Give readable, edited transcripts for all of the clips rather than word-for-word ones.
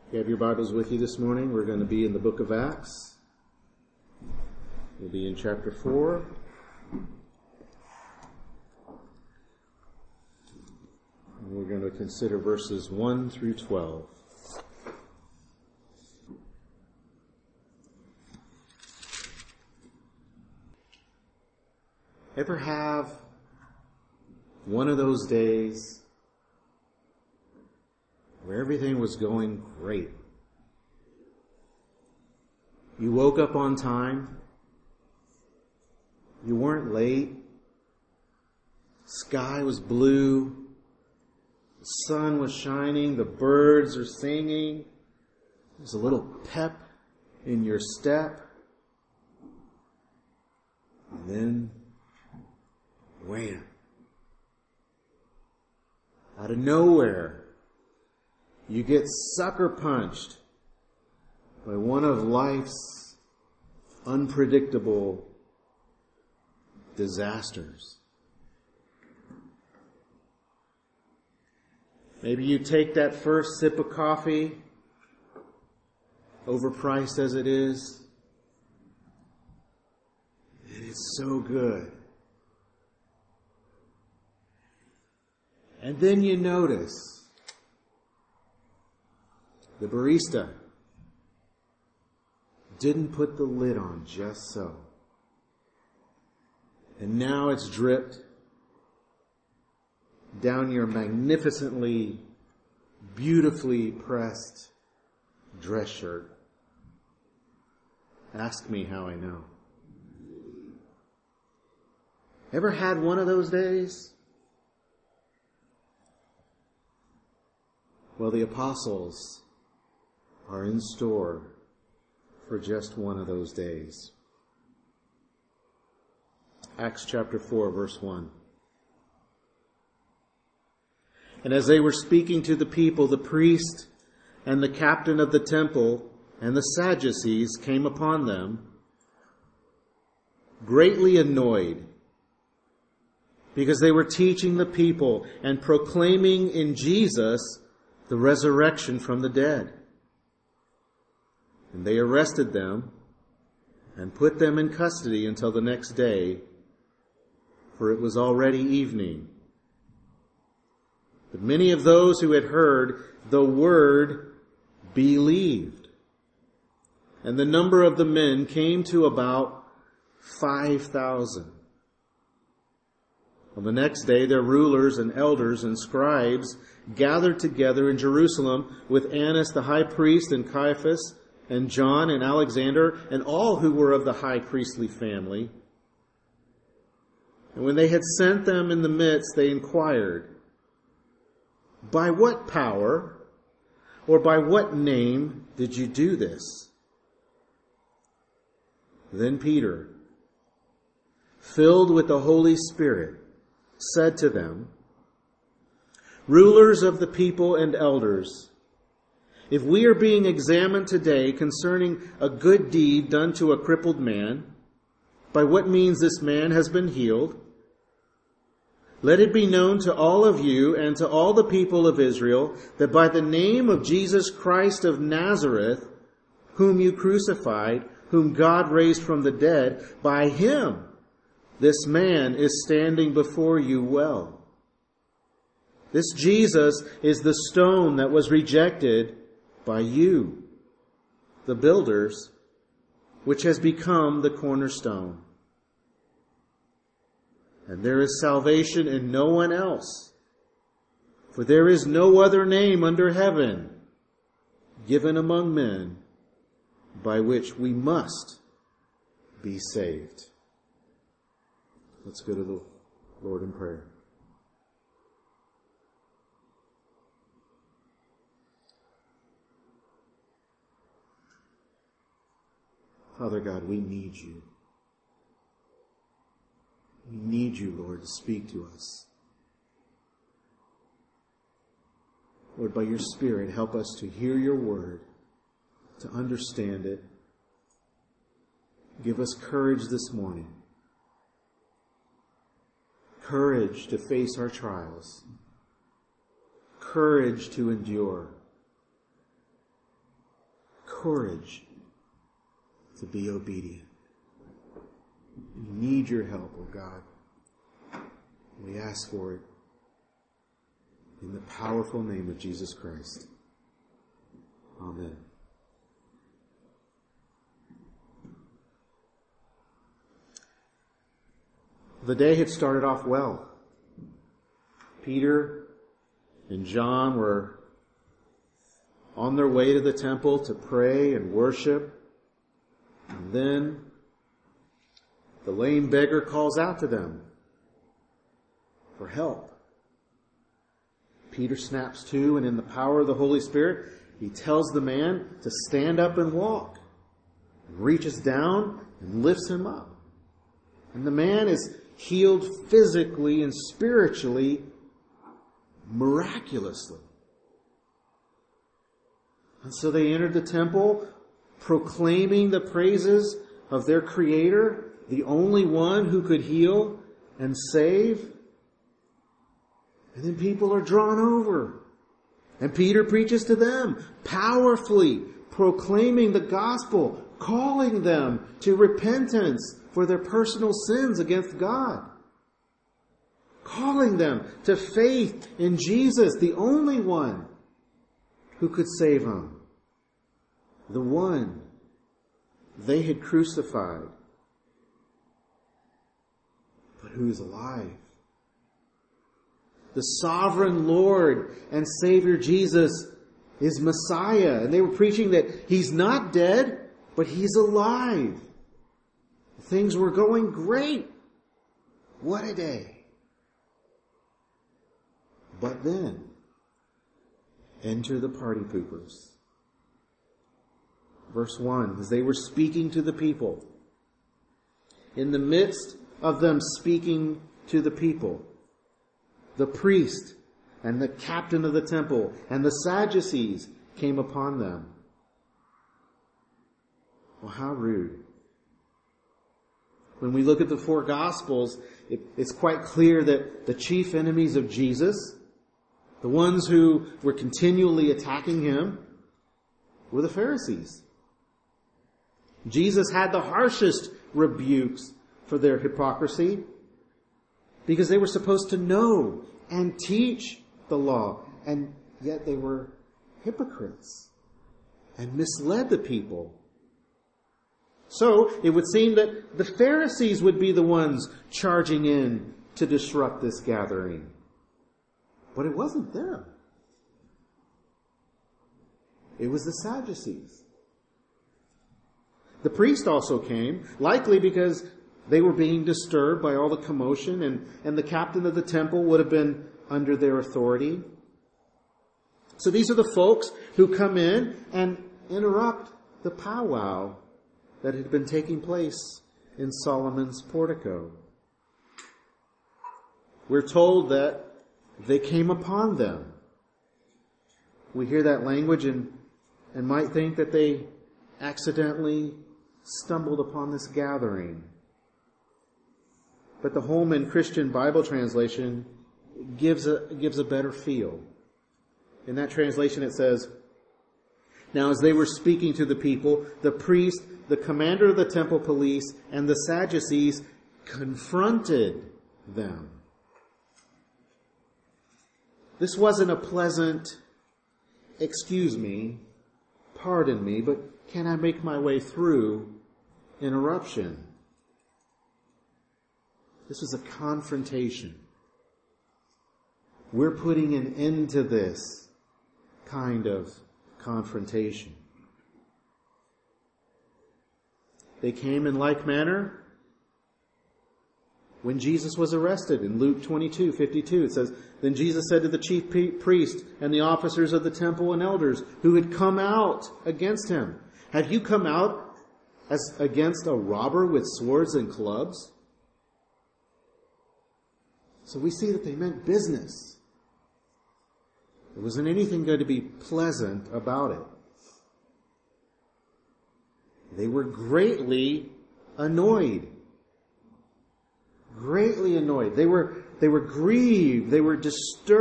You have your Bibles with you this morning. We're going to be in the book of Acts. We'll be in chapter 4. And we're going to consider verses 1 through 12. Ever have one of those days where everything was going great? You woke up on time. You weren't late. Sky was blue. The sun was shining. The birds are singing. There's a little pep in your step. And then, wham! Out of nowhere, you get sucker punched by one of life's unpredictable disasters. Maybe you take that first sip of coffee, overpriced as it is, and it's so good. And then you notice the barista didn't put the lid on just so. And now it's dripped down your magnificently, beautifully pressed dress shirt. Ask me how I know. Ever had one of those days? Well, the apostles are in store for just one of those days. Acts chapter 4, verse 1. And as they were speaking to the people, the priest and the captain of the temple and the Sadducees came upon them, greatly annoyed, because they were teaching the people and proclaiming in Jesus the resurrection from the dead. And they arrested them and put them in custody until the next day, for it was already evening. But many of those who had heard the word believed. And the number of the men came to about 5,000. On the next day, their rulers and elders and scribes gathered together in Jerusalem with Annas the high priest and Caiaphas and John and Alexander and all who were of the high priestly family. And when they had sent them in the midst, they inquired, "By what power or by what name did you do this?" Then Peter, filled with the Holy Spirit, said to them, "Rulers of the people and elders, if we are being examined today concerning a good deed done to a crippled man, by what means this man has been healed, let it be known to all of you and to all the people of Israel that by the name of Jesus Christ of Nazareth, whom you crucified, whom God raised from the dead, by him this man is standing before you well. This Jesus is the stone that was rejected by you, the builders, which has become the cornerstone. And there is salvation in no one else, for there is no other name under heaven given among men by which we must be saved." Let's go to the Lord in prayer. Father God, we need you. We need you, Lord, to speak to us. Lord, by your Spirit, help us to hear your word, to understand it. Give us courage this morning. Courage to face our trials. Courage to endure. courage to be obedient. We need your help, oh God. We ask for it in the powerful name of Jesus Christ. Amen. The day had started off well. Peter and John were on their way to the temple to pray and worship. And then the lame beggar calls out to them for help. Peter snaps to, and in the power of the Holy Spirit, he tells the man to stand up and walk. And reaches down and lifts him up. And the man is healed physically and spiritually, miraculously. And so they entered the temple, proclaiming the praises of their Creator, the only one who could heal and save. And then people are drawn over. And Peter preaches to them, powerfully proclaiming the gospel, calling them to repentance for their personal sins against God. Calling them to faith in Jesus, the only one who could save them. The one they had crucified, but who is alive. The sovereign Lord and Savior Jesus is Messiah. And they were preaching that He's not dead, but He's alive. Things were going great. What a day. But then, enter the party poopers. Verse 1, as they were speaking to the people, in the midst of them speaking to the people, the priest and the captain of the temple and the Sadducees came upon them. Well, how rude. When we look at the four Gospels, it's quite clear that the chief enemies of Jesus, the ones who were continually attacking Him, were the Pharisees. Jesus had the harshest rebukes for their hypocrisy because they were supposed to know and teach the law, and yet they were hypocrites and misled the people. So it would seem that the Pharisees would be the ones charging in to disrupt this gathering. But it wasn't them. It was the Sadducees. The priest also came, likely because they were being disturbed by all the commotion, and the captain of the temple would have been under their authority. So these are the folks who come in and interrupt the powwow that had been taking place in Solomon's portico. We're told that they came upon them. We hear that language and might think that they accidentally stumbled upon this gathering. But the Holman Christian Bible translation gives a better feel. In that translation it says, "Now as they were speaking to the people, the priest, the commander of the temple police, and the Sadducees confronted them." This wasn't a pleasant, "Excuse me, pardon me, but can I make my way through?" interruption. This was a confrontation. We're putting an end to this kind of confrontation. They came in like manner when Jesus was arrested. In Luke 22:52, it says, "Then Jesus said to the chief priest and the officers of the temple and elders who had come out against him, 'Have you come out as against a robber with swords and clubs?'" So we see that they meant business. There wasn't anything going to be pleasant about it. They were greatly annoyed. Greatly annoyed. They were grieved. They were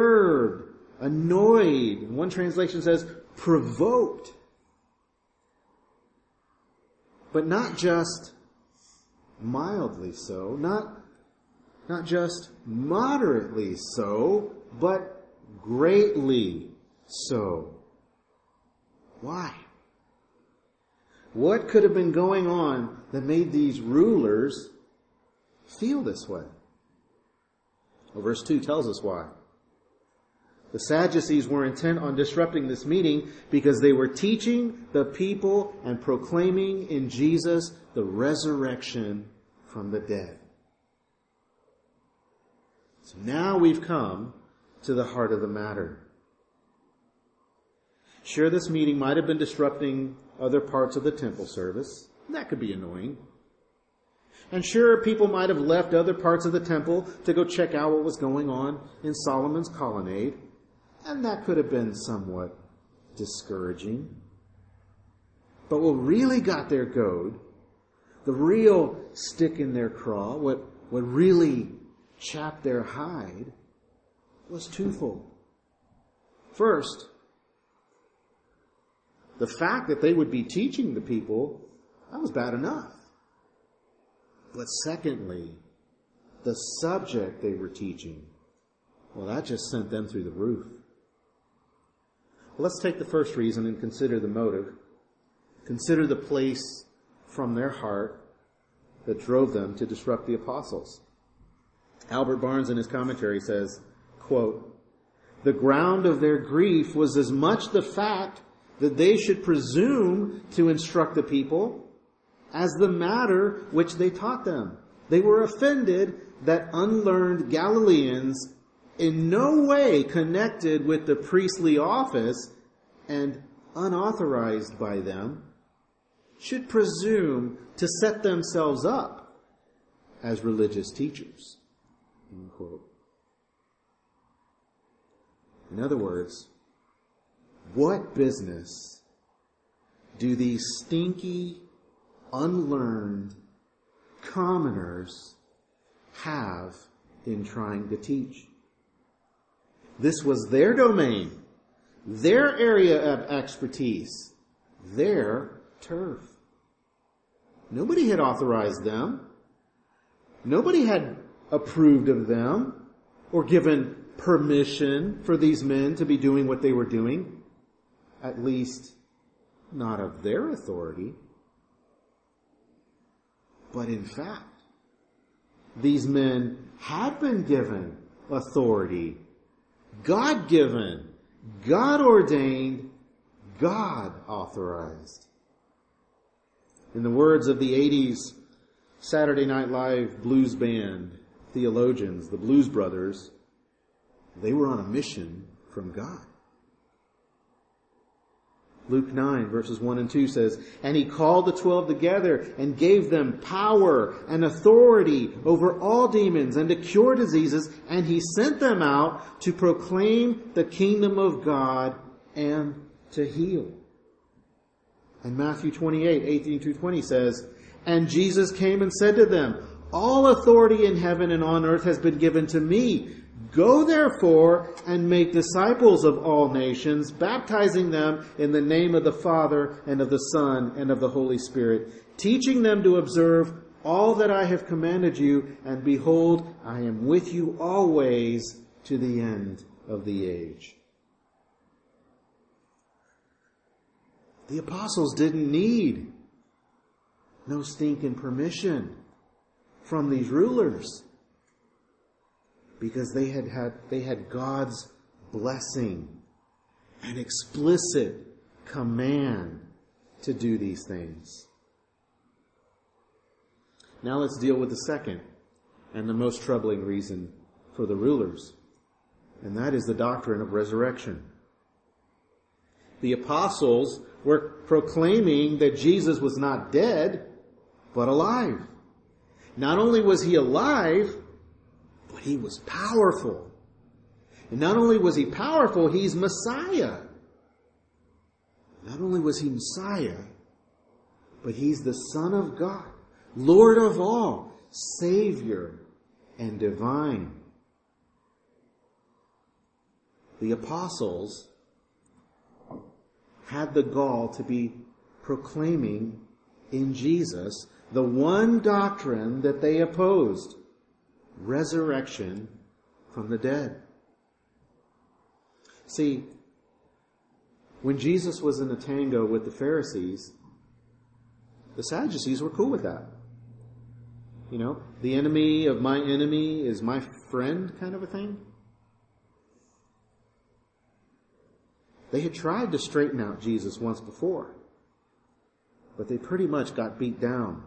disturbed, annoyed. One translation says provoked. but not just mildly so, not just moderately so, but greatly so. Why? What could have been going on that made these rulers feel this way? Well, verse 2 tells us why. The Sadducees were intent on disrupting this meeting because they were teaching the people and proclaiming in Jesus the resurrection from the dead. So now we've come to the heart of the matter. Sure, this meeting might have been disrupting other parts of the temple service. That could be annoying. And sure, people might have left other parts of the temple to go check out what was going on in Solomon's colonnade. And that could have been somewhat discouraging. But what really got their goad, the real stick in their craw, what really chapped their hide, was twofold. First, the fact that they would be teaching the people, that was bad enough. But secondly, the subject they were teaching, well, that just sent them through the roof. Well, let's take the first reason and consider the motive. Consider the place from their heart that drove them to disrupt the apostles. Albert Barnes in his commentary says, quote, "The ground of their grief was as much the fact that they should presume to instruct the people as the matter which they taught them. They were offended that unlearned Galileans, in no way connected with the priestly office and unauthorized by them, should presume to set themselves up as religious teachers." End quote. In other words, what business do these stinky, unlearned commoners have in trying to teach? This was their domain, their area of expertise, their turf. Nobody had authorized them. Nobody had approved of them or given permission for these men to be doing what they were doing. At least, not of their authority. But in fact, these men had been given authority. God-given, God-ordained, God-authorized. In the words of the 80s Saturday Night Live blues band theologians, the Blues Brothers, they were on a mission from God. Luke 9 verses 1 and 2 says, "And he called the 12 together and gave them power and authority over all demons and to cure diseases, and he sent them out to proclaim the kingdom of God and to heal." And Matthew 28, 18 through 20 says, "And Jesus came and said to them, 'All authority in heaven and on earth has been given to me. Go therefore and make disciples of all nations, baptizing them in the name of the Father and of the Son and of the Holy Spirit, teaching them to observe all that I have commanded you, and behold, I am with you always to the end of the age.'" The apostles didn't need no stinking permission from these rulers, because they had God's blessing, an explicit command to do these things. Now let's deal with the second and the most troubling reason for the rulers, and that is the doctrine of resurrection. The apostles were proclaiming that Jesus was not dead, but alive. Not only was he alive, but he was powerful. And not only was he powerful, he's Messiah. Not only was he Messiah, but he's the Son of God, Lord of all, Savior, and divine. The apostles had the gall to be proclaiming in Jesus the one doctrine that they opposed: resurrection from the dead. See, when Jesus was in a tango with the Pharisees, the Sadducees were cool with that. You know, the enemy of my enemy is my friend kind of a thing. They had tried to straighten out Jesus once before, but they pretty much got beat down.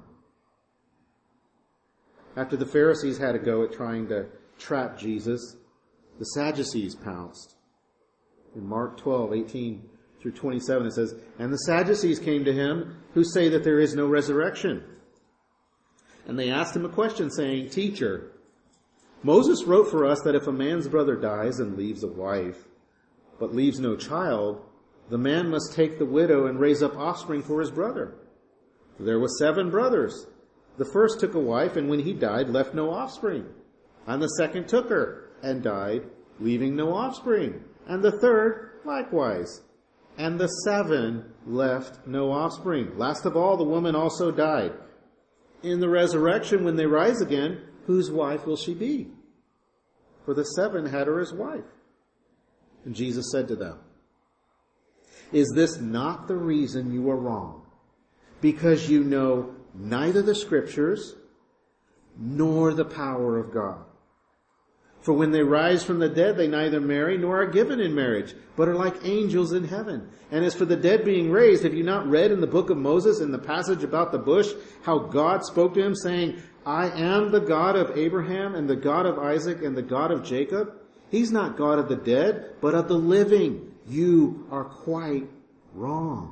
After the Pharisees had a go at trying to trap Jesus, the Sadducees pounced. In Mark 12:18 through 27 it says, "And the Sadducees came to him, who say that there is no resurrection. And they asked him a question, saying, 'Teacher, Moses wrote for us that if a man's brother dies and leaves a wife, but leaves no child, the man must take the widow and raise up offspring for his brother. There were 7 brothers. The first took a wife, and when he died, left no offspring. And the second took her, and died, leaving no offspring. And the third, likewise. And the 7 left no offspring. Last of all, the woman also died. In the resurrection, when they rise again, whose wife will she be? For the 7 had her as wife.' And Jesus said to them, 'Is this not the reason you are wrong? Because you know neither the Scriptures nor the power of God. For when they rise from the dead, they neither marry nor are given in marriage, but are like angels in heaven. And as for the dead being raised, have you not read in the book of Moses, in the passage about the bush, how God spoke to him, saying, I am the God of Abraham and the God of Isaac and the God of Jacob? He's not God of the dead, but of the living. You are quite wrong.'"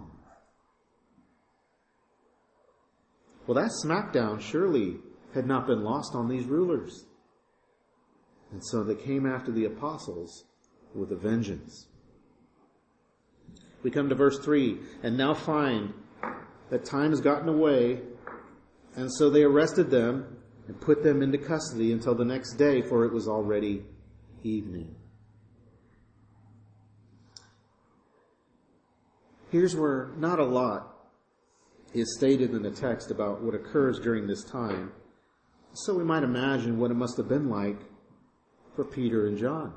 Well, that smackdown surely had not been lost on these rulers. And so they came after the apostles with a vengeance. We come to verse 3, "And now find that time has gotten away, and so they arrested them and put them into custody until the next day, for it was already evening." Here's where not a lot is stated in the text about what occurs during this time. So we might imagine what it must have been like for Peter and John.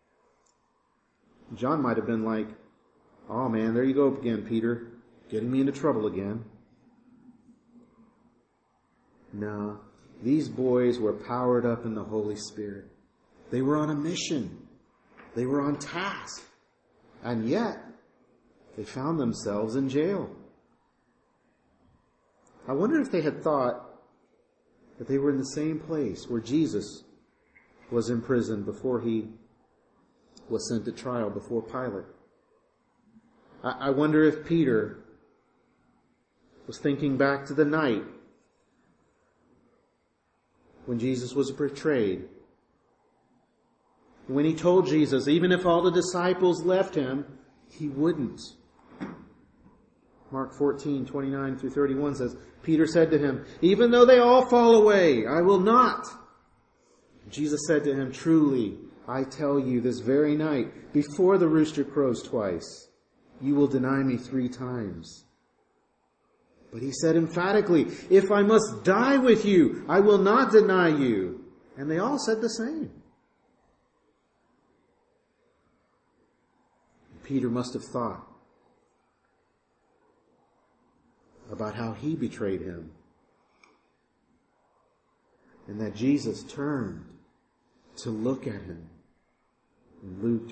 John might have been like, "Oh man, there you go again, Peter, getting me into trouble again." No, these boys were powered up in the Holy Spirit. They were on a mission. They were on task. And yet, they found themselves in jail. I wonder if they had thought that they were in the same place where Jesus was in prison before he was sent to trial before Pilate. I wonder if Peter was thinking back to the night when Jesus was betrayed. When he told Jesus, even if all the disciples left him, he wouldn't. Mark 14:29 through 31 says, Peter said to him, "Even though they all fall away, I will not." Jesus said to him, "Truly, I tell you, this very night, before the rooster crows twice, you will deny me 3 times. But he said emphatically, "If I must die with you, I will not deny you." And they all said the same. Peter must have thought about how he betrayed him, and that Jesus turned to look at him. In Luke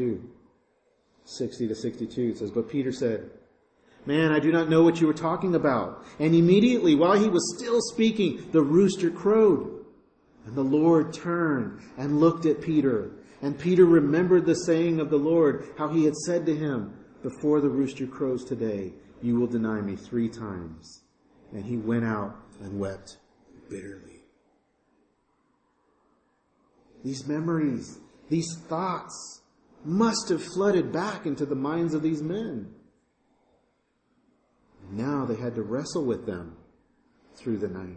22:60-62, it says, "But Peter said, 'Man, I do not know what you were talking about.' And immediately, while he was still speaking, the rooster crowed. And the Lord turned and looked at Peter. And Peter remembered the saying of the Lord, how he had said to him, 'Before the rooster crows today, you will deny me 3 times.' And he went out and wept bitterly." These memories, these thoughts must have flooded back into the minds of these men. And now they had to wrestle with them through the night.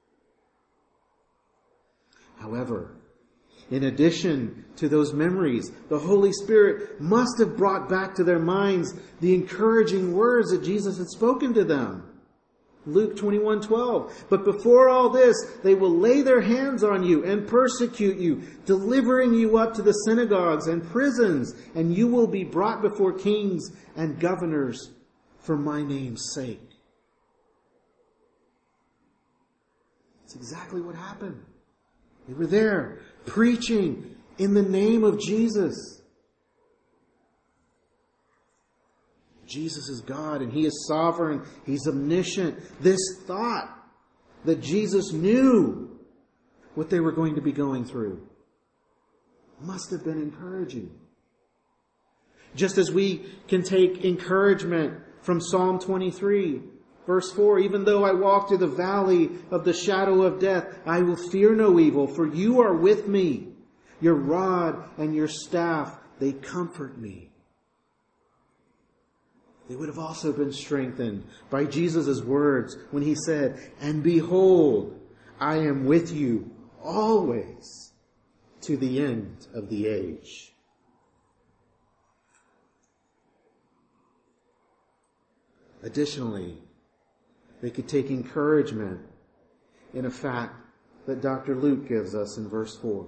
However, in addition to those memories, the Holy Spirit must have brought back to their minds the encouraging words that Jesus had spoken to them. Luke 21:12. But before all this, they will lay their hands on you and persecute you, delivering you up to the synagogues and prisons, and you will be brought before kings and governors for my name's sake. That's exactly what happened. They were there preaching in the name of Jesus. Jesus is God and He is sovereign. He's omniscient. This thought that Jesus knew what they were going to be going through must have been encouraging. Just as we can take encouragement from Psalm 23, verse 4, even though I walk through the valley of the shadow of death, I will fear no evil, for you are with me. Your rod and your staff, they comfort me. They would have also been strengthened by Jesus' words when He said, and behold, I am with you always to the end of the age. Additionally, they could take encouragement in a fact that Dr. Luke gives us in verse 4.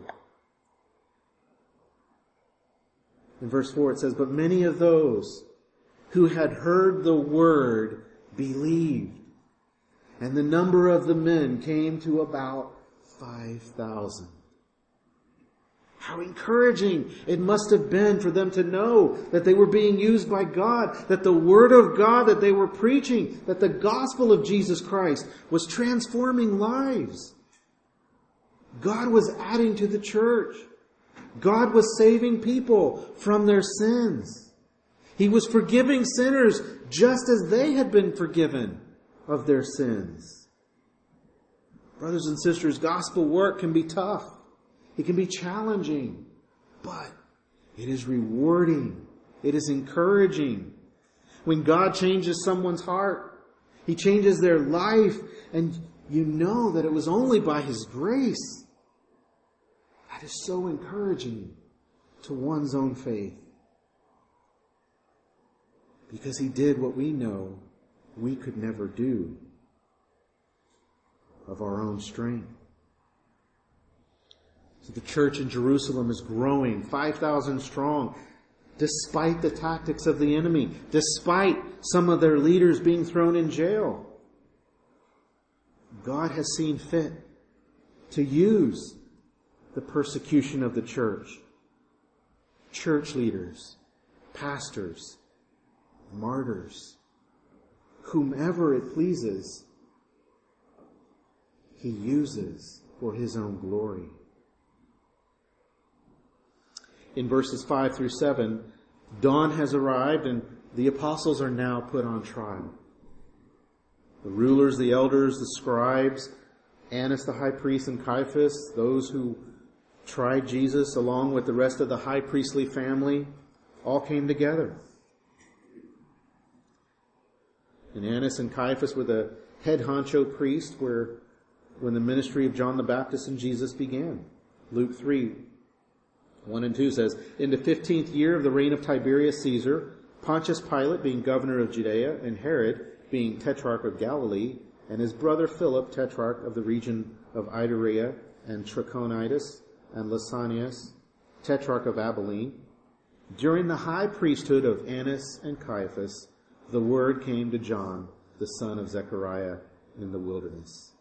In verse 4 it says, but many of those who had heard the word believed, and the number of the men came to about 5,000. How encouraging it must have been for them to know that they were being used by God, that the Word of God that they were preaching, that the gospel of Jesus Christ was transforming lives. God was adding to the church. God was saving people from their sins. He was forgiving sinners just as they had been forgiven of their sins. Brothers and sisters, gospel work can be tough. It can be challenging, but it is rewarding. It is encouraging. When God changes someone's heart, He changes their life, and you know that it was only by His grace. That is so encouraging to one's own faith. Because He did what we know we could never do of our own strength. So the church in Jerusalem is growing, 5,000 strong, despite the tactics of the enemy, despite some of their leaders being thrown in jail. God has seen fit to use the persecution of the church leaders, pastors, martyrs, whomever it pleases, He uses for His own glory. In verses 5 through 7, dawn has arrived and the apostles are now put on trial. The rulers, the elders, the scribes, Annas the high priest and Caiaphas, those who tried Jesus along with the rest of the high priestly family, all came together. And Annas and Caiaphas were the head honcho priest when the ministry of John the Baptist and Jesus began. Luke 3, 1 and 2 says, in the 15th year of the reign of Tiberius Caesar, Pontius Pilate being governor of Judea, and Herod being tetrarch of Galilee, and his brother Philip, tetrarch of the region of Iturea and Trachonitis, and Lysanias, tetrarch of Abilene, during the high priesthood of Annas and Caiaphas, the word came to John, the son of Zechariah, in the wilderness.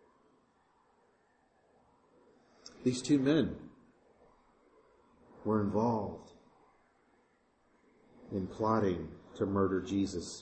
These two men were involved in plotting to murder Jesus.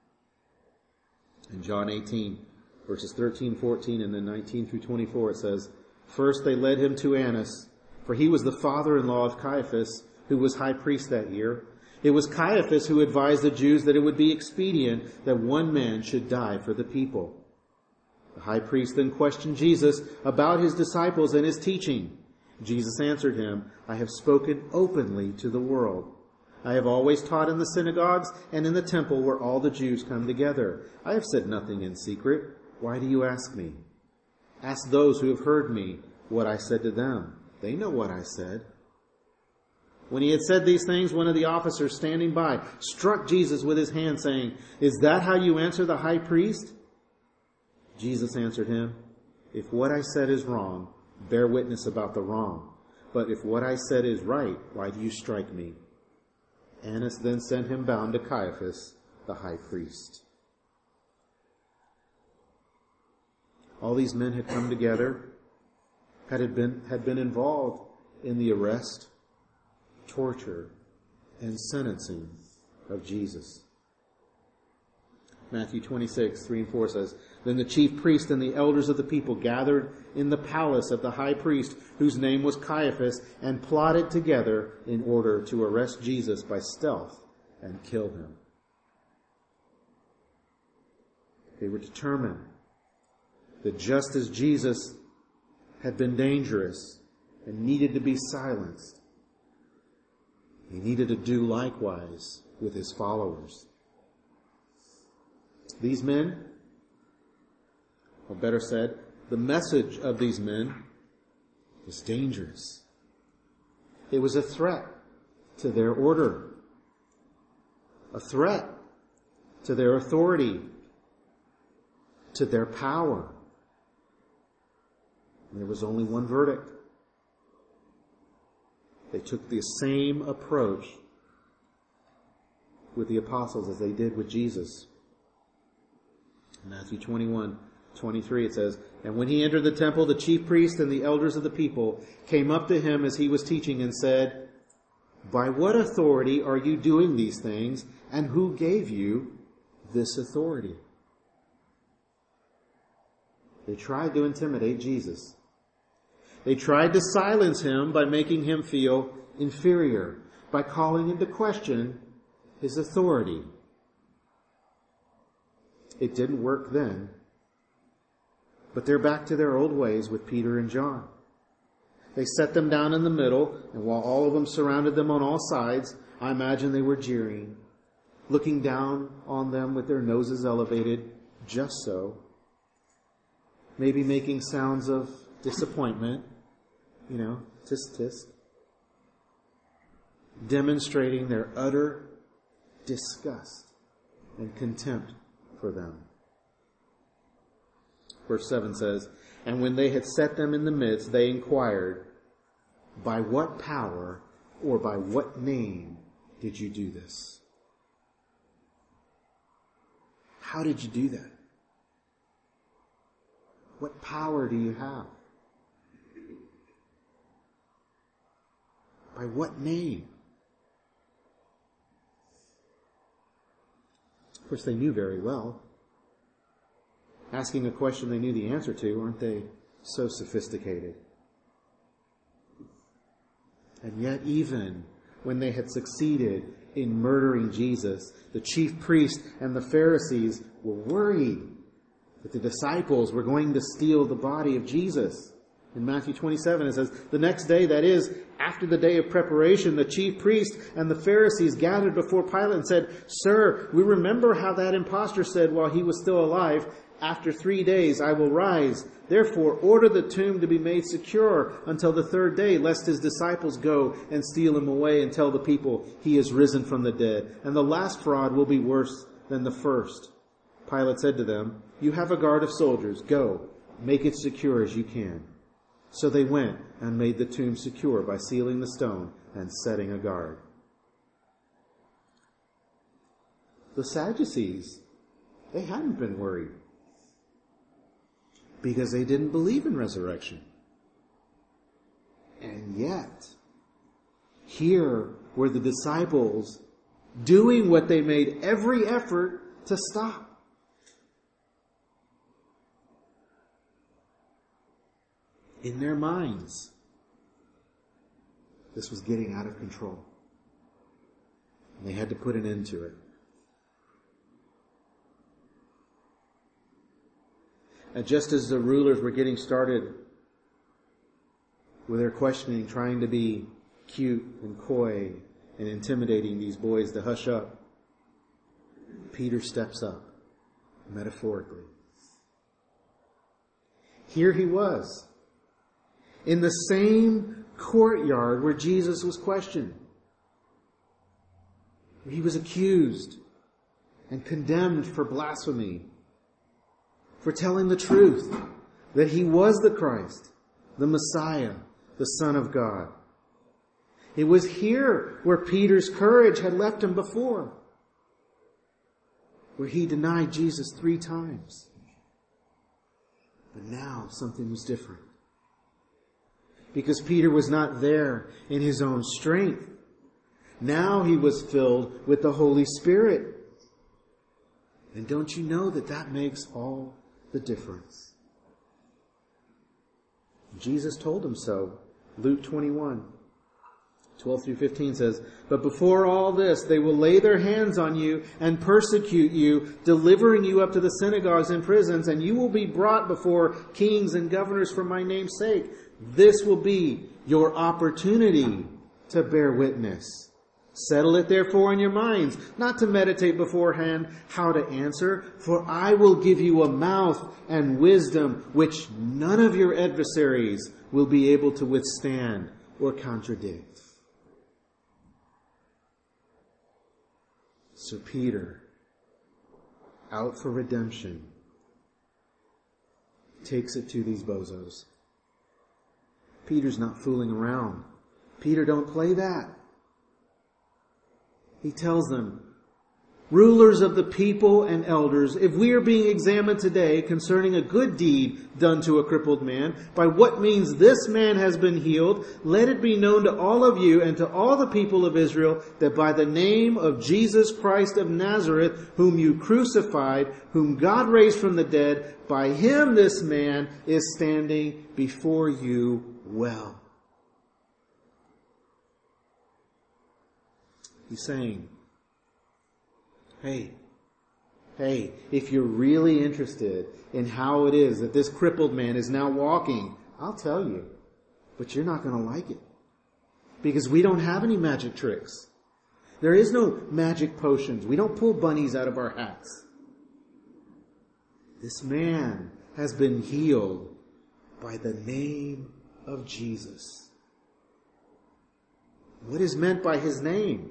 In John 18, verses 13, 14, and then 19 through 24, it says, first they led him to Annas, for he was the father-in-law of Caiaphas, who was high priest that year. It was Caiaphas who advised the Jews that it would be expedient that one man should die for the people. The high priest then questioned Jesus about his disciples and his teaching. Jesus answered him, I have spoken openly to the world. I have always taught in the synagogues and in the temple where all the Jews come together. I have said nothing in secret. Why do you ask me? Ask those who have heard me what I said to them. They know what I said. When he had said these things, one of the officers standing by struck Jesus with his hand, saying, is that how you answer the high priest? Jesus answered him, "If what I said is wrong, bear witness about the wrong. But if what I said is right, why do you strike me?" Annas then sent him bound to Caiaphas, the high priest. All these men had come together, had been involved in the arrest, torture, and sentencing of Jesus. Matthew 26, 3 and 4 says, "Then the chief priest and the elders of the people gathered in the palace of the high priest, whose name was Caiaphas, and plotted together in order to arrest Jesus by stealth and kill him." They were determined that just as Jesus had been dangerous and needed to be silenced, he needed to do likewise with his followers. These men, or better said, the message of these men was dangerous. It was a threat to their order, a threat to their authority, to their power. And there was only one verdict. They took the same approach with the apostles as they did with Jesus. In Matthew 21, 23 it says, "And when he entered the temple, the chief priest and the elders of the people came up to him as he was teaching and said, 'By what authority are you doing these things, and who gave you this authority?'" They tried to intimidate Jesus. They tried to silence him by making him feel inferior, by calling into question his authority. It didn't work then, but they're back to their old ways with Peter and John. They set them down in the middle, and while all of them surrounded them on all sides, I imagine they were jeering, looking down on them with their noses elevated, just so, maybe making sounds of disappointment, tisk tisk, demonstrating their utter disgust and contempt for them. Verse 7 says, "And when they had set them in the midst, they inquired, 'By what power or by what name did you do this?'" How did you do that? What power do you have? By what name? Of course, they knew very well. Asking a question they knew the answer to, aren't they so sophisticated? And yet, even when they had succeeded in murdering Jesus, the chief priests and the Pharisees were worried that the disciples were going to steal the body of Jesus. In Matthew 27, it says, "The next day, that is, after the day of preparation, the chief priests and the Pharisees gathered before Pilate and said, 'Sir, we remember how that impostor said while he was still alive, "After 3 days I will rise. Therefore, order the tomb to be made secure until the third day, lest his disciples go and steal him away and tell the people he is risen from the dead. And the last fraud will be worse than the first.' Pilate said to them, 'You have a guard of soldiers. Go, make it secure as you can.' So they went and made the tomb secure by sealing the stone and setting a guard." The Sadducees, they hadn't been worried because they didn't believe in resurrection. And yet, here were the disciples doing what they made every effort to stop. In their minds, this was getting out of control. And they had to put an end to it. And just as the rulers were getting started with their questioning, trying to be cute and coy and intimidating these boys to hush up, Peter steps up, metaphorically. Here he was, in the same courtyard where Jesus was questioned. He was accused and condemned for blasphemy, for telling the truth, that he was the Christ, the Messiah, the Son of God. It was here where Peter's courage had left him before, where he denied Jesus 3 times. But now something was different. Because Peter was not there in his own strength. Now he was filled with the Holy Spirit. And don't you know that that makes all the difference? Jesus told him so. Luke 21, 12 through 15 says, "But before all this, they will lay their hands on you and persecute you, delivering you up to the synagogues and prisons, and you will be brought before kings and governors for my name's sake. This will be your opportunity to bear witness. Settle it therefore in your minds, not to meditate beforehand how to answer, for I will give you a mouth and wisdom which none of your adversaries will be able to withstand or contradict." So Peter, out for redemption, takes it to these bozos. Peter's not fooling around. Peter don't play that. He tells them, "Rulers of the people and elders, if we are being examined today concerning a good deed done to a crippled man, by what means this man has been healed, let it be known to all of you and to all the people of Israel that by the name of Jesus Christ of Nazareth, whom you crucified, whom God raised from the dead, by him this man is standing before you well." He's saying, hey, if you're really interested in how it is that this crippled man is now walking, I'll tell you, but you're not going to like it. Because we don't have any magic tricks. There is no magic potions. We don't pull bunnies out of our hats. This man has been healed by the name of Jesus. What is meant by his name?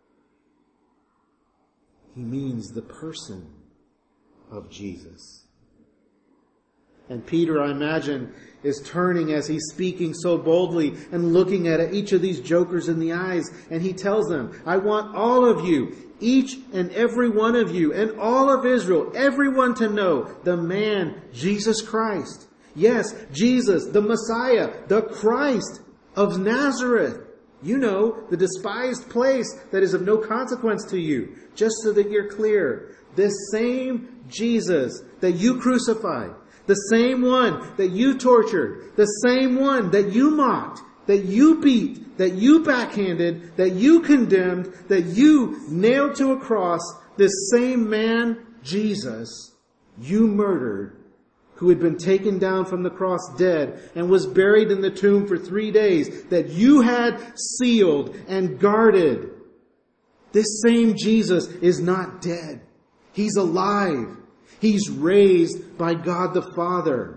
He means the person of Jesus. And Peter, I imagine, is turning as he's speaking so boldly and looking at each of these jokers in the eyes. And he tells them, "I want all of you, each and every one of you, and all of Israel, everyone to know the man, Jesus Christ. Yes, Jesus, the Messiah, the Christ of Nazareth. You know, the despised place that is of no consequence to you. Just so that you're clear. This same Jesus that you crucified, the same one that you tortured, the same one that you mocked, that you beat, that you backhanded, that you condemned, that you nailed to a cross, this same man, Jesus, you murdered, who had been taken down from the cross dead and was buried in the tomb for 3 days, that you had sealed and guarded. This same Jesus is not dead. He's alive. He's raised by God the Father.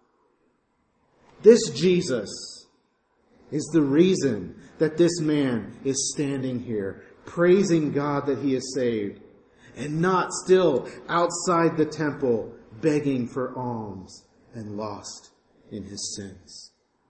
This Jesus is the reason that this man is standing here, praising God that he is saved, and not still outside the temple, begging for alms and lost in his sins.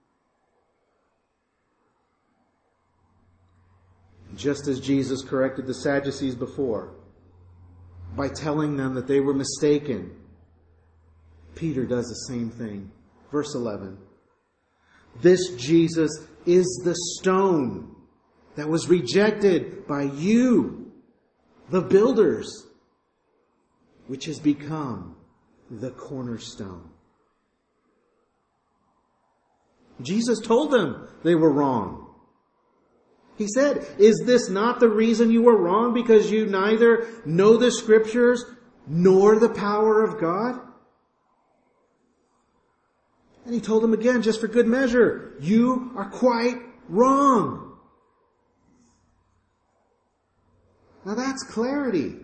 Just as Jesus corrected the Sadducees before by telling them that they were mistaken, Peter does the same thing. Verse 11. This Jesus is the stone that was rejected by you, the builders, which has become the cornerstone. Jesus told them they were wrong. He said, "Is this not the reason you were wrong? Because you neither know the Scriptures nor the power of God?" And he told them again, just for good measure, "You are quite wrong." Now that's clarity.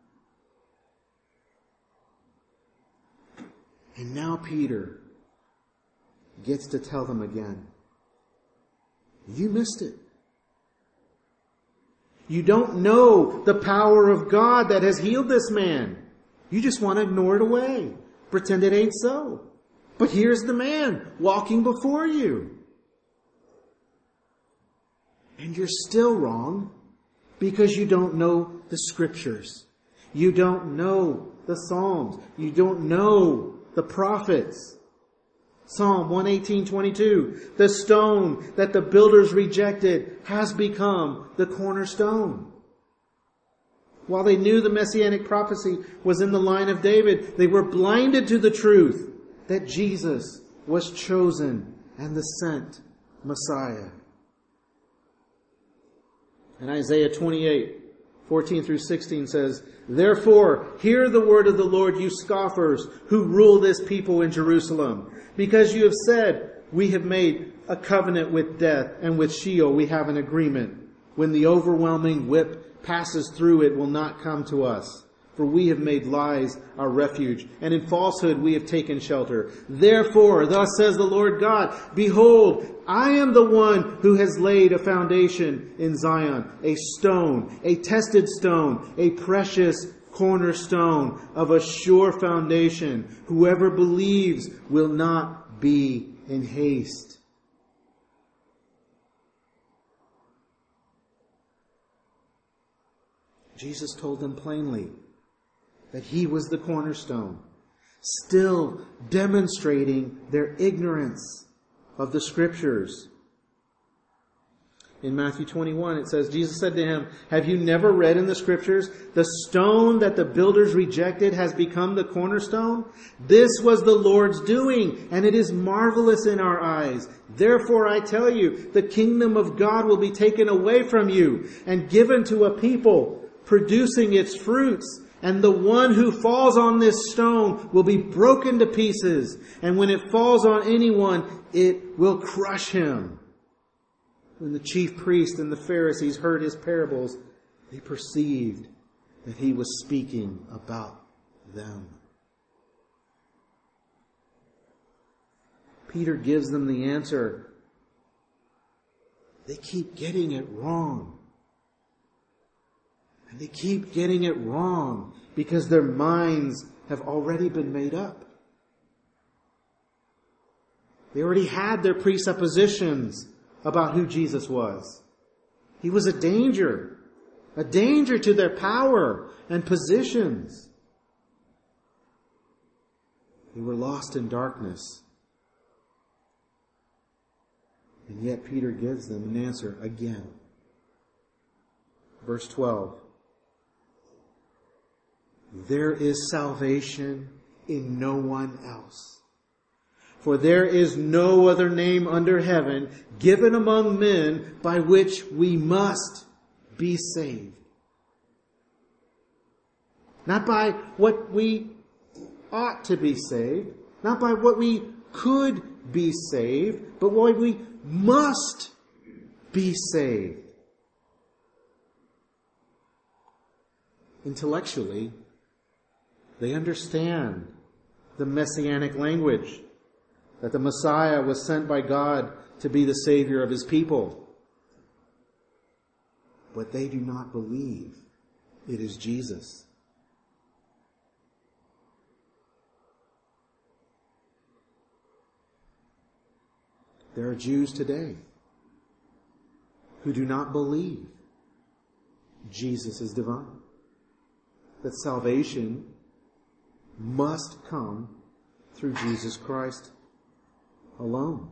And now Peter gets to tell them again, you missed it. You don't know the power of God that has healed this man. You just want to ignore it away. pretend it ain't so. But here's the man walking before you. And you're still wrong because you don't know the Scriptures. You don't know the Psalms. You don't know the prophets. Psalm 118:22, the stone that the builders rejected has become the cornerstone. While they knew the messianic prophecy was in the line of David, they were blinded to the truth that Jesus was chosen and the sent Messiah. And Isaiah 28:14-16 says, therefore, hear the word of the Lord, you scoffers who rule this people in Jerusalem. Because you have said, we have made a covenant with death, and with Sheol we have an agreement. When the overwhelming whip passes through, it will not come to us. For we have made lies our refuge, and in falsehood we have taken shelter. Therefore, thus says the Lord God, behold, I am the one who has laid a foundation in Zion, a stone, a tested stone, a precious cornerstone of a sure foundation. Whoever believes will not be in haste. Jesus told them plainly that He was the cornerstone, still demonstrating their ignorance of the Scriptures. In Matthew 21, it says, Jesus said to him, have you never read in the Scriptures, the stone that the builders rejected has become the cornerstone? This was the Lord's doing, and it is marvelous in our eyes. Therefore I tell you, the kingdom of God will be taken away from you and given to a people producing its fruits. And the one who falls on this stone will be broken to pieces. And when it falls on anyone, it will crush him. When the chief priests and the Pharisees heard His parables, they perceived that He was speaking about them. Peter gives them the answer. They keep getting it wrong. And they keep getting it wrong because their minds have already been made up. They already had their presuppositions about who Jesus was. He was a danger to their power and positions. They were lost in darkness. And yet Peter gives them an answer again. Verse 12. There is salvation in no one else. For there is no other name under heaven given among men by which we must be saved. Not by what we ought to be saved, not by what we could be saved, but why we must be saved. Intellectually, they understand the messianic language, that the Messiah was sent by God to be the Savior of His people. But they do not believe it is Jesus. There are Jews today who do not believe Jesus is divine, that salvation must come through Jesus Christ alone.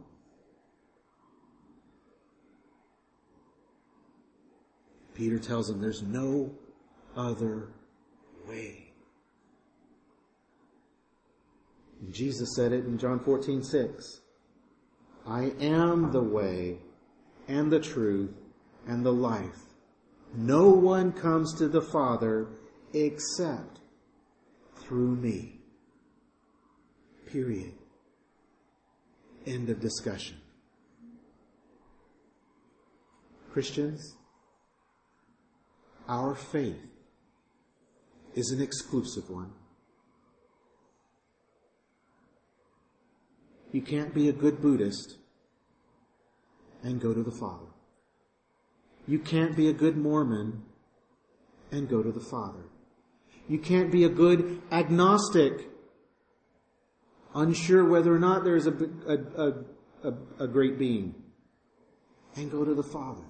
Peter tells them there's no other way. And Jesus said it in John 14:6. I am the way and the truth and the life. No one comes to the Father except through me. Period. End of discussion. Christians, our faith is an exclusive one. You can't be a good Buddhist and go to the Father. You can't be a good Mormon and go to the Father. You can't be a good agnostic unsure whether or not there is a great being, and go to the Father.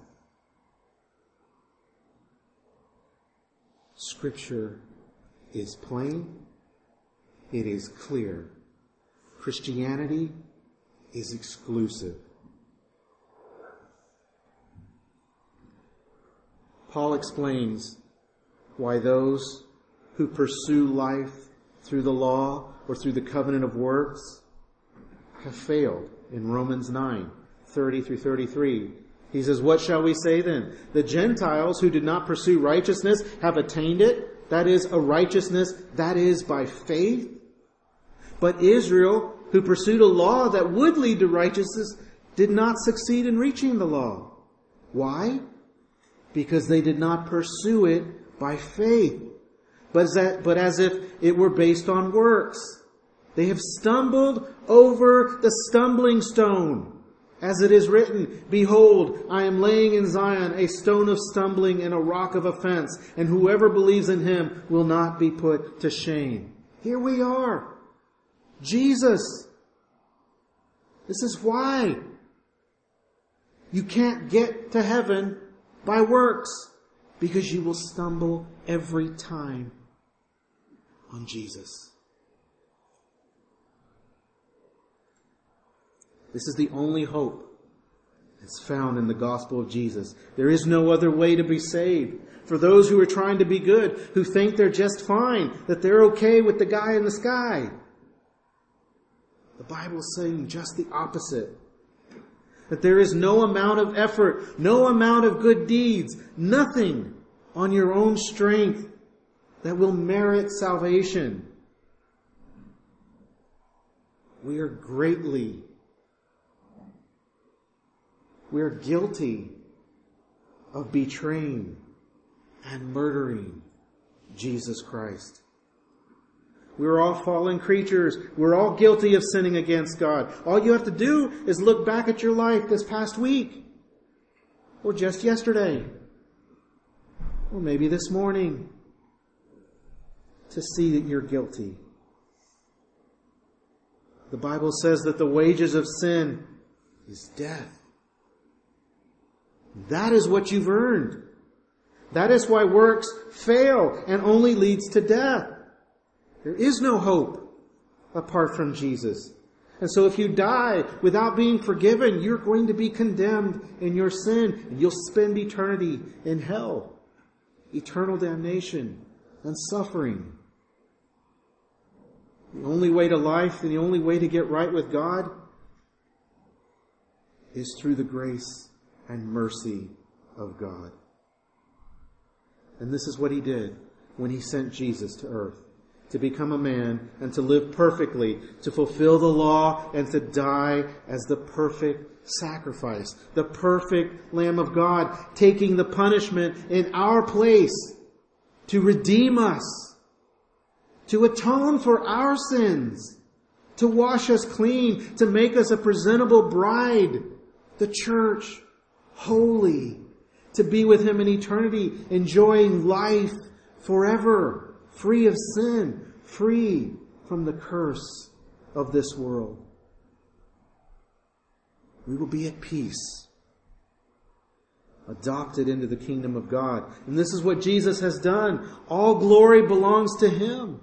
Scripture is plain. It is clear. Christianity is exclusive. Paul explains why those who pursue life through the law or through the covenant of works have failed in Romans 9:30 through 33. He says, "What shall we say then? The Gentiles who did not pursue righteousness have attained it, that is, a righteousness that is by faith. But Israel, who pursued a law that would lead to righteousness, did not succeed in reaching the law. Why? Because they did not pursue it by faith, but as if it were based on works. They have stumbled over the stumbling stone. As it is written, Behold, I am laying in Zion a stone of stumbling and a rock of offense, and whoever believes in him will not be put to shame." Here we are. Jesus. This is why you can't get to heaven by works, because you will stumble every time on Jesus. This is the only hope that's found in the gospel of Jesus. There is no other way to be saved. For those who are trying to be good, who think they're just fine, that they're okay with the guy in the sky, the Bible's saying just the opposite. That there is no amount of effort, no amount of good deeds, nothing on your own strength that will merit salvation. We are guilty of betraying and murdering Jesus Christ. We're all fallen creatures. We're all guilty of sinning against God. All you have to do is look back at your life this past week, or just yesterday, or maybe this morning, to see that you're guilty. The Bible says that the wages of sin is death. That is what you've earned. That is why works fail and only leads to death. There is no hope apart from Jesus. And so if you die without being forgiven, you're going to be condemned in your sin, and you'll spend eternity in hell. Eternal damnation and suffering. The only way to life and the only way to get right with God is through the grace and mercy of God. And this is what He did when He sent Jesus to earth. To become a man and to live perfectly, to fulfill the law and to die as the perfect sacrifice, the perfect Lamb of God, taking the punishment in our place to redeem us, to atone for our sins, to wash us clean, to make us a presentable bride, the church, holy, to be with Him in eternity, enjoying life forever, free of sin, free from the curse of this world. We will be at peace, adopted into the kingdom of God. And this is what Jesus has done. All glory belongs to Him.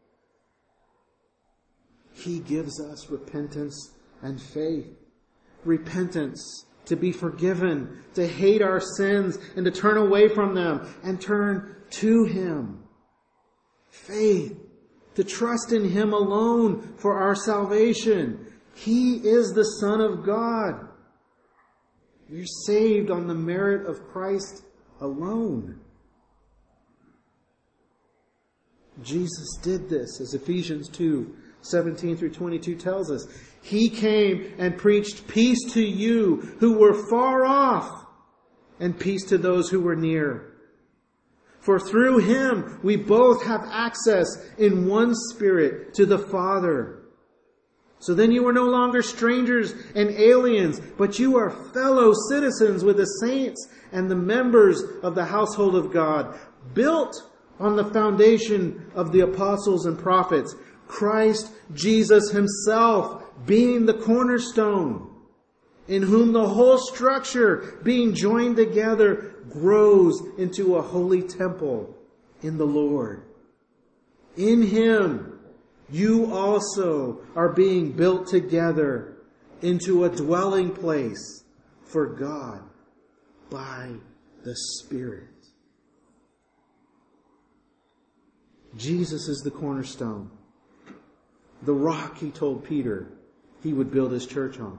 He gives us repentance and faith. Repentance, to be forgiven, to hate our sins and to turn away from them and turn to Him. Faith, to trust in Him alone for our salvation. He is the Son of God. We're saved on the merit of Christ alone. Jesus did this, as Ephesians 2:17 through 22 tells us. He came and preached peace to you who were far off, and peace to those who were near. For through Him we both have access in one Spirit to the Father. So then you are no longer strangers and aliens, but you are fellow citizens with the saints and the members of the household of God, built on the foundation of the apostles and prophets, Christ Jesus himself being the cornerstone, in whom the whole structure, being joined together, grows into a holy temple in the Lord. In him, you also are being built together into a dwelling place for God by the Spirit. Jesus is the cornerstone, the rock he told Peter he would build his church on.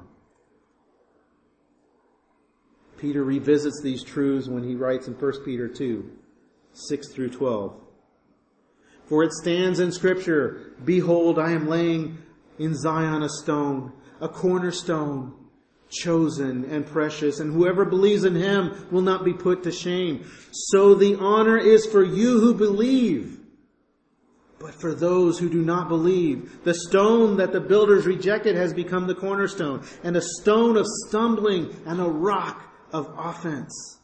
Peter revisits these truths when he writes in 1 Peter 2, 6 through 12. For it stands in Scripture, Behold, I am laying in Zion a stone, a cornerstone, chosen and precious, and whoever believes in him will not be put to shame. So the honor is for you who believe. But for those who do not believe, the stone that the builders rejected has become the cornerstone, and a stone of stumbling and a rock of offense.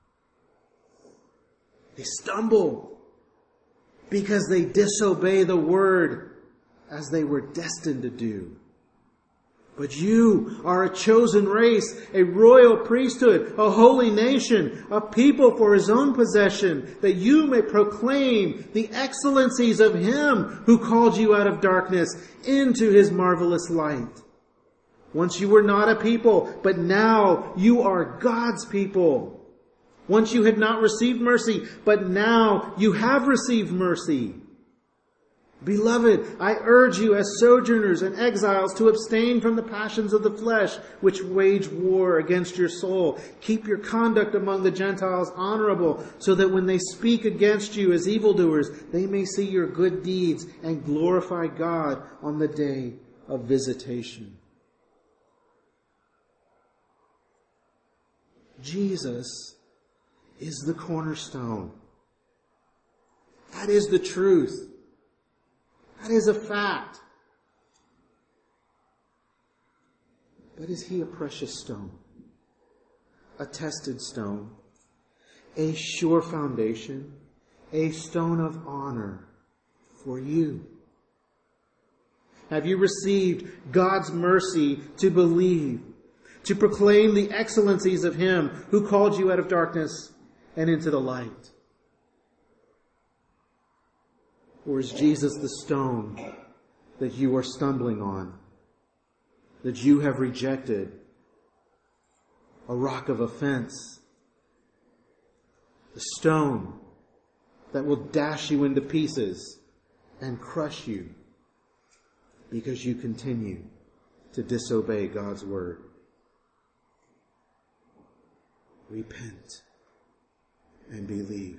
They stumble because they disobey the word as they were destined to do. But you are a chosen race, a royal priesthood, a holy nation, a people for his own possession, that you may proclaim the excellencies of him who called you out of darkness into his marvelous light. Once you were not a people, but now you are God's people. Once you had not received mercy, but now you have received mercy. Beloved, I urge you as sojourners and exiles to abstain from the passions of the flesh, which wage war against your soul. Keep your conduct among the Gentiles honorable, so that when they speak against you as evildoers, they may see your good deeds and glorify God on the day of visitation. Jesus is the cornerstone. That is the truth. That is a fact. But is he a precious stone? A tested stone? A sure foundation? A stone of honor for you? Have you received God's mercy to believe, to proclaim the excellencies of him who called you out of darkness and into the light? Or is Jesus the stone that you are stumbling on, that you have rejected, a rock of offense, the stone that will dash you into pieces and crush you because you continue to disobey God's word? Repent and believe.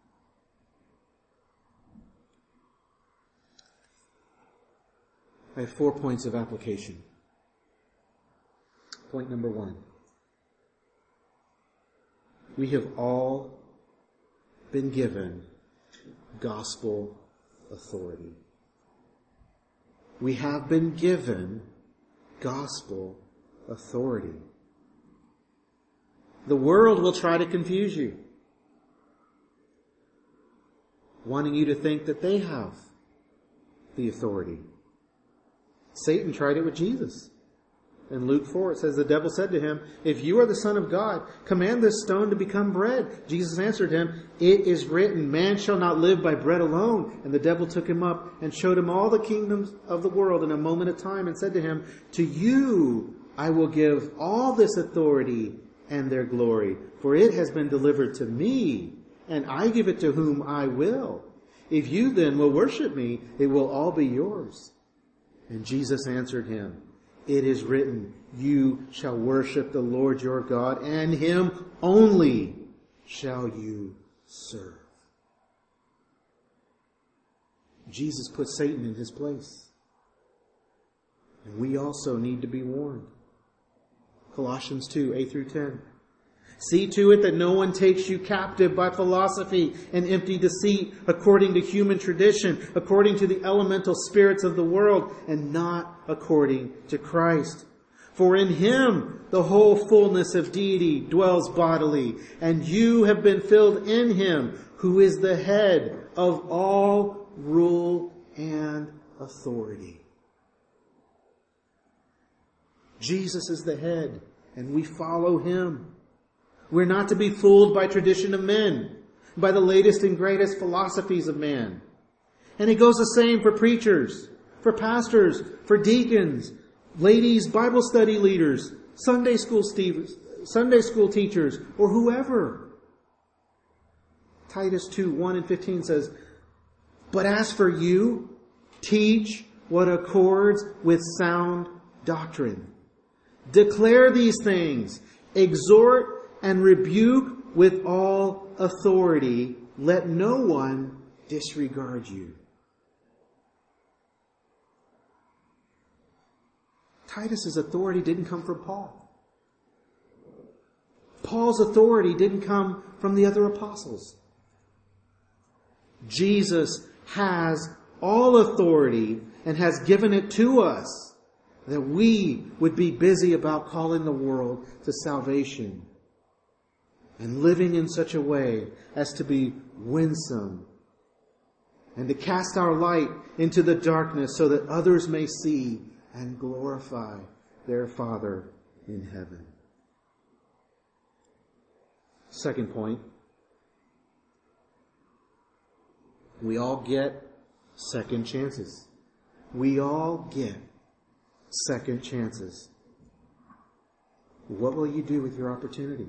I have 4 points of application. Point number 1. We have all been given gospel authority. We have been given gospel authority. The world will try to confuse you, wanting you to think that they have the authority. Satan tried it with Jesus. In Luke 4, it says, the devil said to him, if you are the Son of God, command this stone to become bread. Jesus answered him, it is written, man shall not live by bread alone. And the devil took him up and showed him all the kingdoms of the world in a moment of time and said to him, to you I will give all this authority and their glory, for it has been delivered to me, and I give it to whom I will. If you then will worship me, it will all be yours. And Jesus answered him, it is written, you shall worship the Lord your God, and him only shall you serve. Jesus put Satan in his place. And we also need to be warned. Colossians 2, 8 through 10. See to it that no one takes you captive by philosophy and empty deceit, according to human tradition, according to the elemental spirits of the world, and not according to Christ. For in him the whole fullness of deity dwells bodily, and you have been filled in him, who is the head of all rule and authority. Jesus is the head, and we follow Him. We're not to be fooled by tradition of men, by the latest and greatest philosophies of man. And it goes the same for preachers, for pastors, for deacons, ladies, Bible study leaders, Sunday school teachers, or whoever. Titus 2:1-15 says, "But as for you, teach what accords with sound doctrine. Declare these things, exhort and rebuke with all authority. Let no one disregard you." Titus's authority didn't come from Paul. Paul's authority didn't come from the other apostles. Jesus has all authority and has given it to us, that we would be busy about calling the world to salvation and living in such a way as to be winsome and to cast our light into the darkness so that others may see and glorify their Father in heaven. Second point, we all get second chances. We all get second chances. What will you do with your opportunity?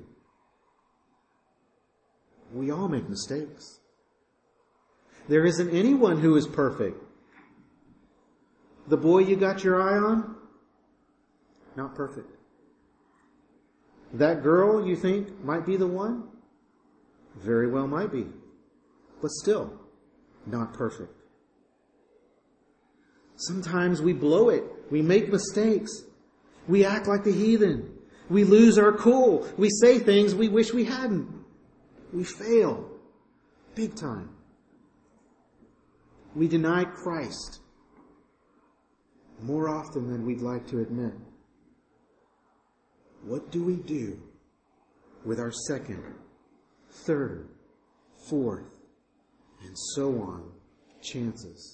We all make mistakes. There isn't anyone who is perfect. The boy you got your eye on? Not perfect. That girl you think might be the one? Very well might be. But still, not perfect. Sometimes we blow it. We make mistakes. We act like the heathen. We lose our cool. We say things we wish we hadn't. We fail. Big time. We deny Christ more often than we'd like to admit. What do we do with our second, third, fourth, and so on chances?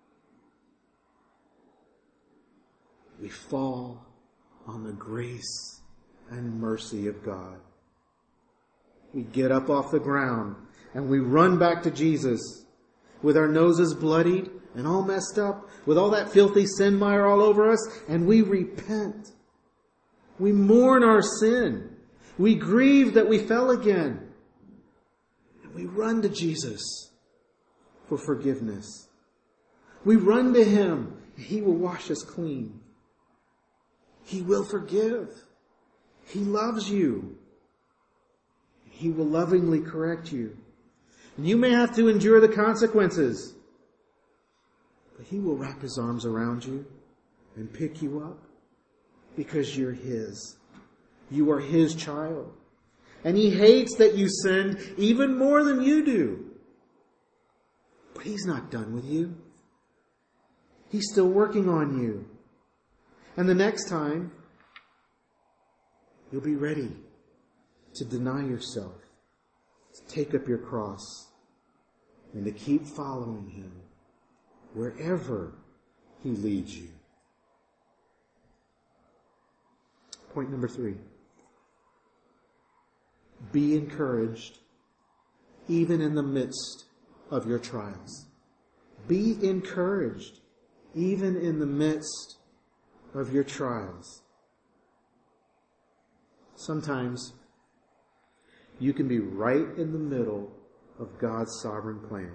We fall on the grace and mercy of God. We get up off the ground and we run back to Jesus with our noses bloodied and all messed up, with all that filthy sin mire all over us, and we repent. We mourn our sin. We grieve that we fell again. And we run to Jesus for forgiveness. We run to Him, and He will wash us clean. He will forgive. He loves you. He will lovingly correct you. And you may have to endure the consequences, but He will wrap His arms around you and pick you up because you're His. You are His child. And He hates that you sinned even more than you do. But He's not done with you. He's still working on you. And the next time, you'll be ready to deny yourself, to take up your cross, and to keep following Him wherever He leads you. Point number 3. Be encouraged even in the midst of your trials. Be encouraged even in the midst of your trials. Sometimes you can be right in the middle of God's sovereign plan,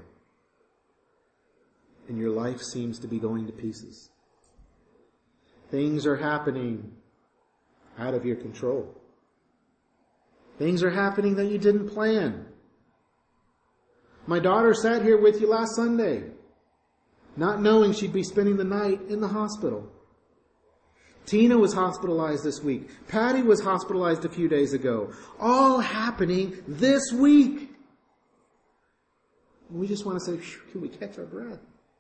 and your life seems to be going to pieces. Things are happening out of your control. Things are happening that you didn't plan. My daughter sat here with you last Sunday, not knowing she'd be spending the night in the hospital. Tina was hospitalized this week. Patty was hospitalized a few days ago. All happening this week. We just want to say, can we catch our breath?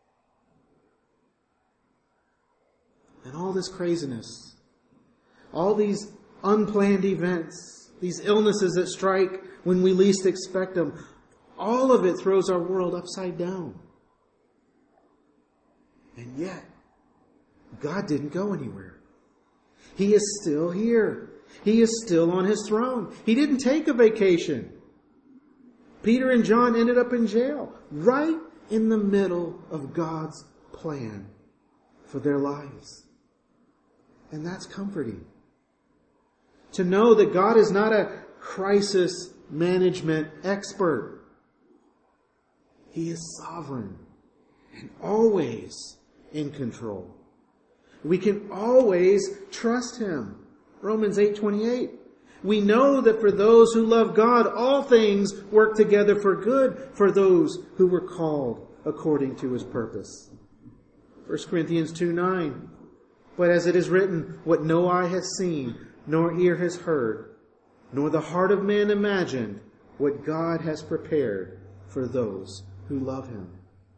And all this craziness, all these unplanned events, these illnesses that strike when we least expect them, all of it throws our world upside down. And yet, God didn't go anywhere. He is still here. He is still on His throne. He didn't take a vacation. Peter and John ended up in jail, right in the middle of God's plan for their lives. And that's comforting. To know that God is not a crisis management expert. He is sovereign and always in control. We can always trust Him. Romans 8:28. We know that for those who love God, all things work together for good for those who were called according to His purpose. 1 Corinthians 2:9. But as it is written, what no eye has seen, nor ear has heard, nor the heart of man imagined, what God has prepared for those who love Him.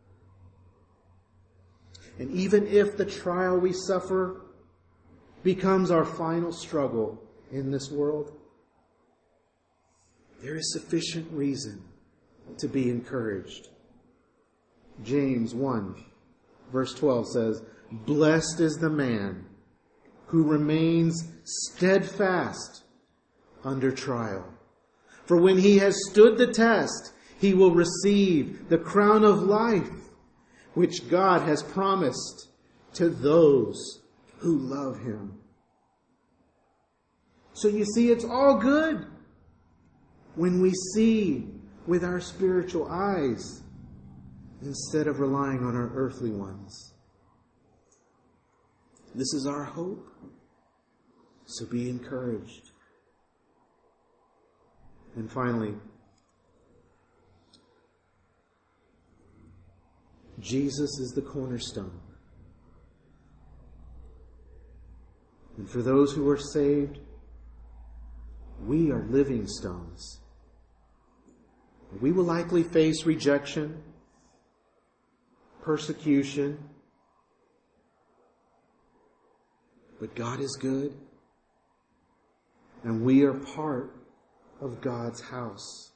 And even if the trial we suffer becomes our final struggle in this world, there is sufficient reason to be encouraged. James 1 verse 12 says, blessed is the man who remains steadfast under trial. For when he has stood the test, he will receive the crown of life, which God has promised to those who love Him. So you see, it's all good when we see with our spiritual eyes instead of relying on our earthly ones. This is our hope. So be encouraged. And finally, Jesus is the cornerstone. And for those who are saved, we are living stones. We will likely face rejection, persecution, but God is good, and we are part of God's house.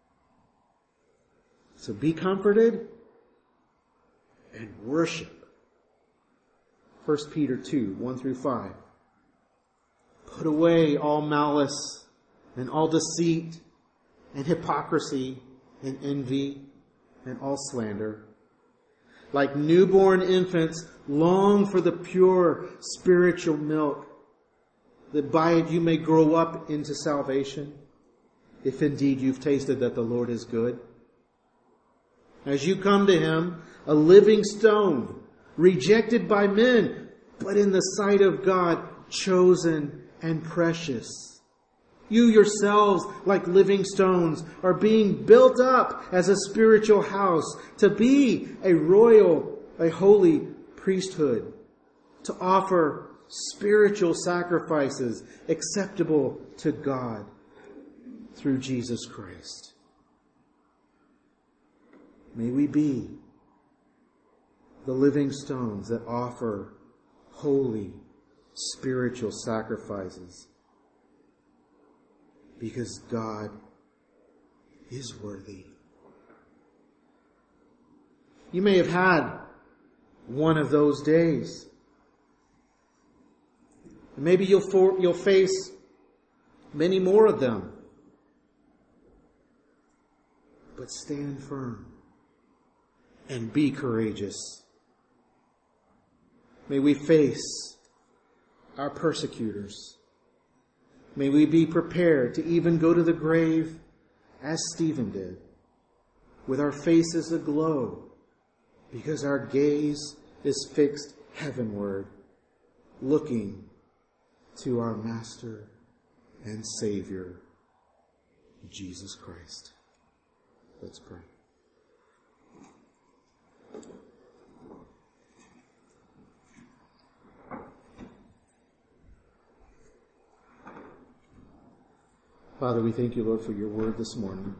So be comforted and worship. 1 Peter 2, 1 through 5. Put away all malice and all deceit and hypocrisy and envy and all slander. Like newborn infants, long for the pure spiritual milk, that by it you may grow up into salvation, if indeed you've tasted that the Lord is good. As you come to Him, a living stone, rejected by men, but in the sight of God, chosen and precious. You yourselves, like living stones, are being built up as a spiritual house to be a holy priesthood, to offer spiritual sacrifices acceptable to God through Jesus Christ. May we be the living stones that offer holy spiritual sacrifices, because God is worthy. You may have had one of those days. Maybe you'll face many more of them. But stand firm and be courageous. May we face our persecutors. May we be prepared to even go to the grave as Stephen did, with our faces aglow, because our gaze is fixed heavenward, looking to our Master and Savior, Jesus Christ. Let's pray. Father, we thank you, Lord, for your word this morning.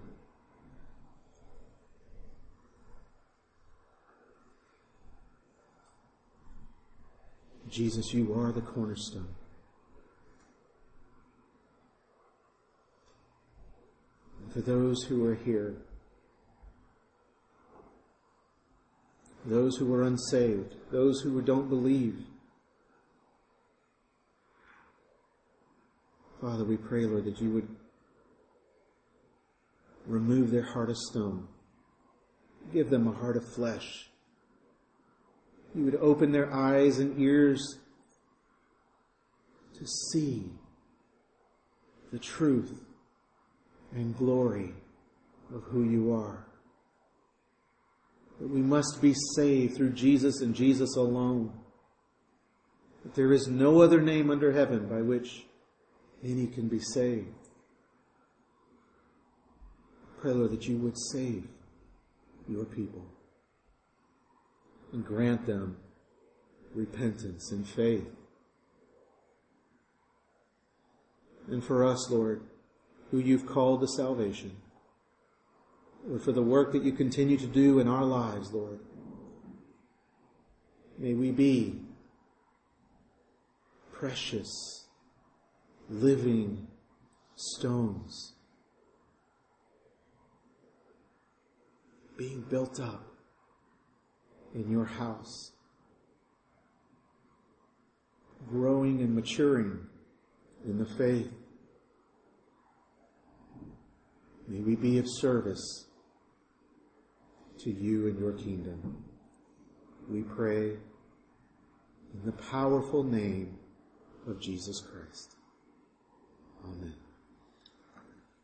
Jesus, you are the cornerstone. And for those who are here those who are unsaved, those who don't believe. Father, we pray, Lord, that you would remove their heart of stone. Give them a heart of flesh. You would open their eyes and ears to see the truth and glory of who you are. That we must be saved through Jesus and Jesus alone. That there is no other name under heaven by which any can be saved. Pray, Lord, that you would save your people and grant them repentance and faith. And for us, Lord, who you've called to salvation, Lord, for the work that you continue to do in our lives, Lord, may we be precious, living stones, being built up in your house, growing and maturing in the faith. May we be of service to you and your kingdom. We pray in the powerful name of Jesus Christ. Amen.